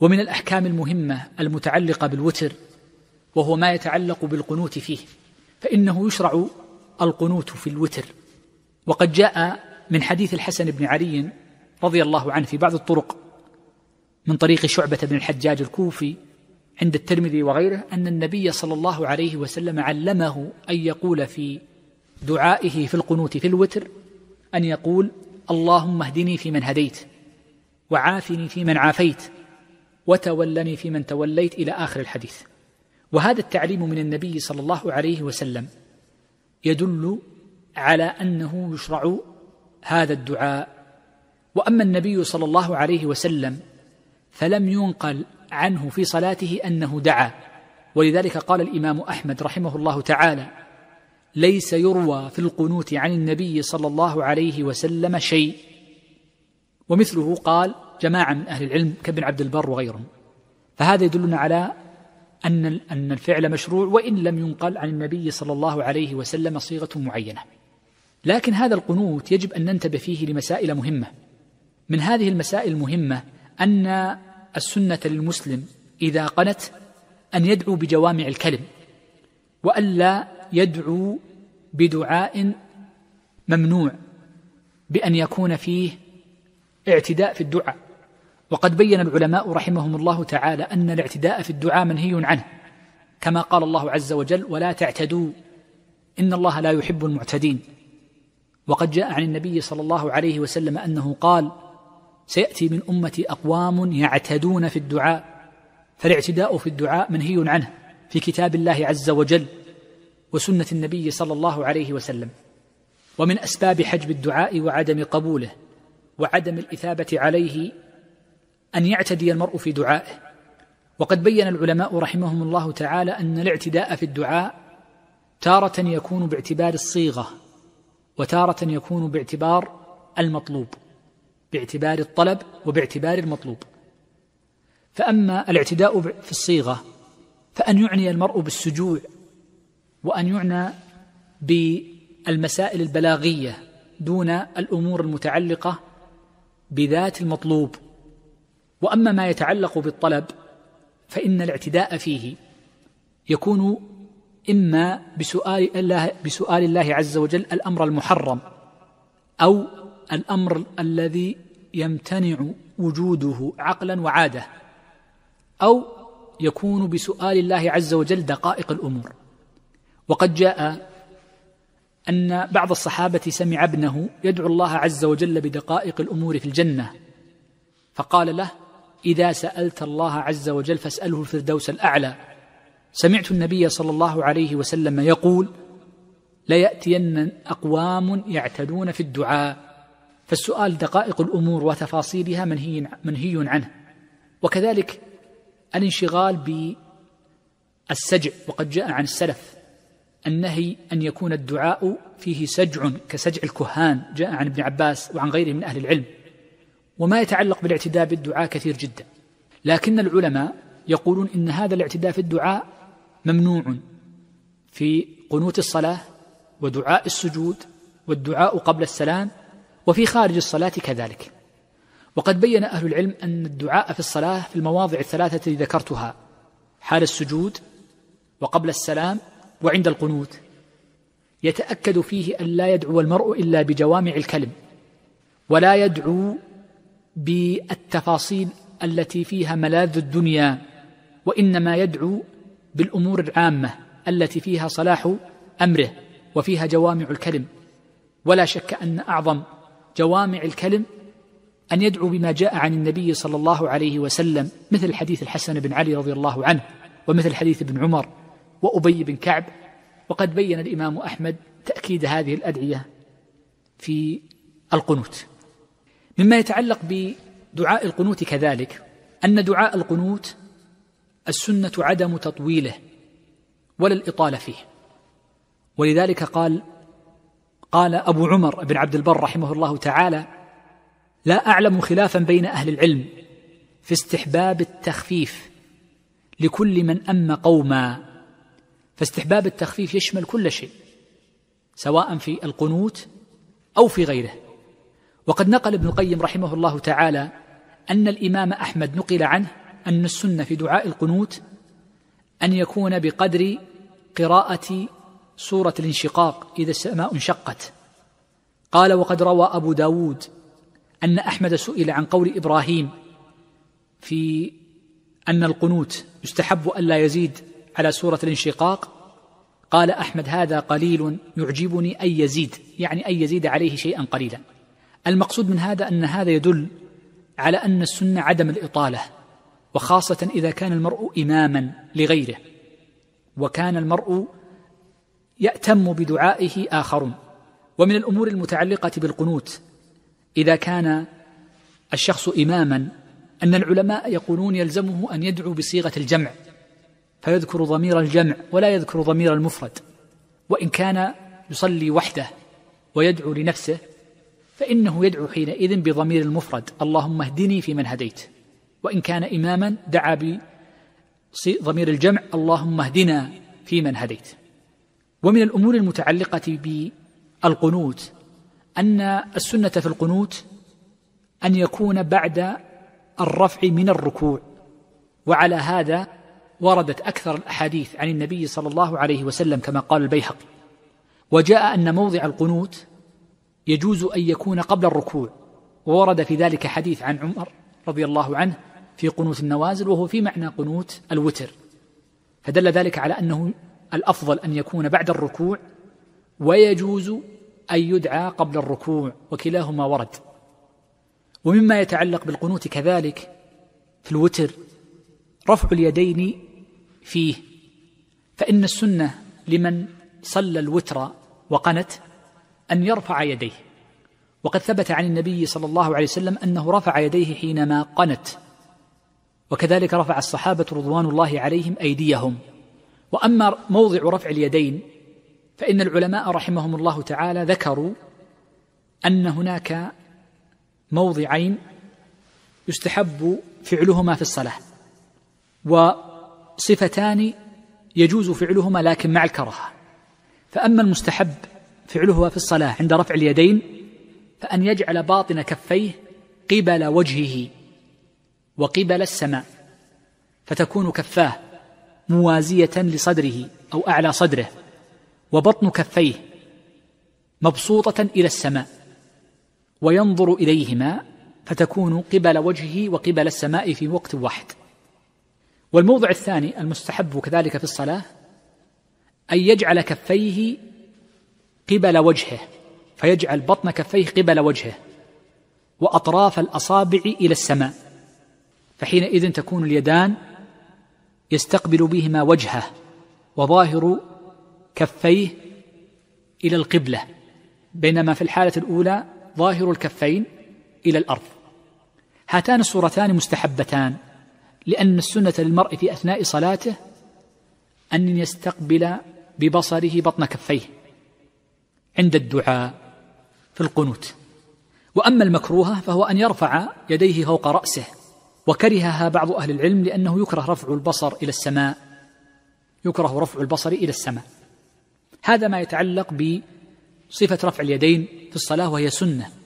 ومن الأحكام المهمة المتعلقة بالوتر وهو ما يتعلق بالقنوت فيه، فإنه يشرع القنوت في الوتر. وقد جاء من حديث الحسن بن علي رضي الله عنه في بعض الطرق من طريق شعبة بن الحجاج الكوفي عند الترمذي وغيره أن النبي صلى الله عليه وسلم علمه أن يقول في دعائه في القنوت في الوتر أن يقول: اللهم اهدني فيمن هديت، وعافني فيمن عافيت، وتولني فيمن توليت، إلى آخر الحديث. وهذا التعليم من النبي صلى الله عليه وسلم يدل على أنه يشرع هذا الدعاء. وأما النبي صلى الله عليه وسلم فلم ينقل عنه في صلاته أنه دعا، ولذلك قال الإمام أحمد رحمه الله تعالى: ليس يروى في القنوت عن النبي صلى الله عليه وسلم شيء. ومثله قال جماعة من أهل العلم كابن عبد البر وغيرهم. فهذا يدلنا على أن الفعل مشروع وإن لم ينقل عن النبي صلى الله عليه وسلم صيغة معينة. لكن هذا القنوت يجب أن ننتبه فيه لمسائل مهمة. من هذه المسائل المهمة أن السنة للمسلم إذا قنت أن يدعو بجوامع الكلم، وألا يدعو بدعاء ممنوع بأن يكون فيه اعتداء في الدعاء. وقد بين العلماء رحمهم الله تعالى أن الاعتداء في الدعاء منهي عنه، كما قال الله عز وجل: ولا تعتدوا إن الله لا يحب المعتدين. وقد جاء عن النبي صلى الله عليه وسلم أنه قال: سيأتي من أمتي أقوام يعتدون في الدعاء. فالاعتداء في الدعاء منهي عنه في كتاب الله عز وجل وسنة النبي صلى الله عليه وسلم. ومن أسباب حجب الدعاء وعدم قبوله وعدم الإثابة عليه أن يعتدي المرء في دعائه. وقد بين العلماء رحمهم الله تعالى أن الاعتداء في الدعاء تارة يكون باعتبار الصيغة، وتارة يكون باعتبار المطلوب، باعتبار الطلب وباعتبار المطلوب. فأما الاعتداء في الصيغة فأن يعني المرء بالسجوع، وأن يعنى بالمسائل البلاغية دون الأمور المتعلقة بذات المطلوب. وأما ما يتعلق بالطلب فإن الاعتداء فيه يكون إما بسؤال الله عز وجل الأمر المحرم، أو الأمر الذي يمتنع وجوده عقلا وعادة، أو يكون بسؤال الله عز وجل دقائق الأمور. وقد جاء أن بعض الصحابة سمع ابنه يدعو الله عز وجل بدقائق الأمور في الجنة، فقال له: إذا سألت الله عز وجل فاسأله الفردوس الأعلى. سمعت النبي صلى الله عليه وسلم يقول: ليأتين أقوام يعتدون في الدعاء. فالسؤال دقائق الأمور وتفاصيلها منهي عنه. وكذلك الانشغال بالسجع، وقد جاء عن السلف النهي أن يكون الدعاء فيه سجع كسجع الكهان، جاء عن ابن عباس وعن غيره من أهل العلم. وما يتعلق بالاعتداء بالدعاء كثير جدا، لكن العلماء يقولون إن هذا الاعتداء في الدعاء ممنوع في قنوت الصلاة ودعاء السجود والدعاء قبل السلام، وفي خارج الصلاة كذلك. وقد بين أهل العلم أن الدعاء في الصلاة في المواضع الثلاثة التي ذكرتها، حال السجود وقبل السلام وعند القنوت، يتأكد فيه أن لا يدعو المرء إلا بجوامع الكلم، ولا يدعو بالتفاصيل التي فيها ملاذ الدنيا، وإنما يدعو بالأمور العامة التي فيها صلاح أمره وفيها جوامع الكلم. ولا شك أن أعظم جوامع الكلم أن يدعو بما جاء عن النبي صلى الله عليه وسلم، مثل حديث الحسن بن علي رضي الله عنه، ومثل حديث ابن عمر وأبي بن كعب. وقد بين الإمام أحمد تأكيد هذه الأدعية في القنوت. مما يتعلق بدعاء القنوت كذلك أن دعاء القنوت السنة عدم تطويله ولا الإطالة فيه. ولذلك قال أبو عمر بن عبد البر رحمه الله تعالى: لا أعلم خلافا بين أهل العلم في استحباب التخفيف لكل من أم قوما. فاستحباب التخفيف يشمل كل شيء، سواء في القنوت أو في غيره. وقد نقل ابن القيم رحمه الله تعالى أن الإمام أحمد نقل عنه أن السنة في دعاء القنوت أن يكون بقدر قراءة سورة الانشقاق إذا السماء انشقت. قال: وقد روى أبو داود أن أحمد سئل عن قول إبراهيم في أن القنوت يستحب ألا يزيد على سورة الانشقاق، قال أحمد: هذا قليل يعجبني أن يزيد، يعني أن يزيد عليه شيئا قليلا. المقصود من هذا أن هذا يدل على أن السنة عدم الإطالة، وخاصة إذا كان المرء إماما لغيره وكان المرء يأتم بدعائه آخرون. ومن الأمور المتعلقة بالقنوت إذا كان الشخص إماما أن العلماء يقولون يلزمه أن يدعو بصيغة الجمع، فيذكر ضمير الجمع ولا يذكر ضمير المفرد. وإن كان يصلي وحده ويدعو لنفسه فإنه يدعو حينئذ بضمير المفرد: اللهم اهدني فيمن هديت. وإن كان إماما دعا بضمير الجمع: اللهم اهدنا فيمن هديت. ومن الأمور المتعلقة بالقنوت أن السنة في القنوت أن يكون بعد الرفع من الركوع، وعلى هذا وردت أكثر الأحاديث عن النبي صلى الله عليه وسلم كما قال البيهقي. وجاء أن موضع القنوت يجوز أن يكون قبل الركوع، وورد في ذلك حديث عن عمر رضي الله عنه في قنوت النوازل، وهو في معنى قنوت الوتر، فدل ذلك على أنه الأفضل أن يكون بعد الركوع، ويجوز أن يدعى قبل الركوع، وكلاهما ورد. ومما يتعلق بالقنوت كذلك في الوتر رفع اليدين فيه، فإن السنة لمن صلى الوتر وقنت أن يرفع يديه، وقد ثبت عن النبي صلى الله عليه وسلم أنه رفع يديه حينما قنت، وكذلك رفع الصحابة رضوان الله عليهم أيديهم. وأما موضع رفع اليدين فإن العلماء رحمهم الله تعالى ذكروا أن هناك موضعين يستحب فعلهما في الصلاة، وصفتان يجوز فعلهما لكن مع الكراهة. فأما المستحب فعلها في الصلاة عند رفع اليدين فأن يجعل باطن كفيه قبل وجهه وقبل السماء، فتكون كفاه موازية لصدره أو أعلى صدره، وبطن كفيه مبسوطة إلى السماء، وينظر إليهما فتكون قبل وجهه وقبل السماء في وقت واحد. والموضع الثاني المستحب كذلك في الصلاة أن يجعل كفيه قبل وجهه، فيجعل بطن كفيه قبل وجهه وأطراف الأصابع إلى السماء، فحينئذ تكون اليدان يستقبل بهما وجهه وظاهر كفيه إلى القبلة، بينما في الحالة الأولى ظاهر الكفين إلى الأرض. هاتان الصورتان مستحبتان، لأن السنة للمرء في أثناء صلاته أن يستقبل ببصره بطن كفيه عند الدعاء في القنوت. وأما المكروهة فهو أن يرفع يديه فوق رأسه، وكرهها بعض أهل العلم لأنه يكره رفع البصر إلى السماء، يكره رفع البصر إلى السماء. هذا ما يتعلق بصفة رفع اليدين في الصلاة، وهي سنة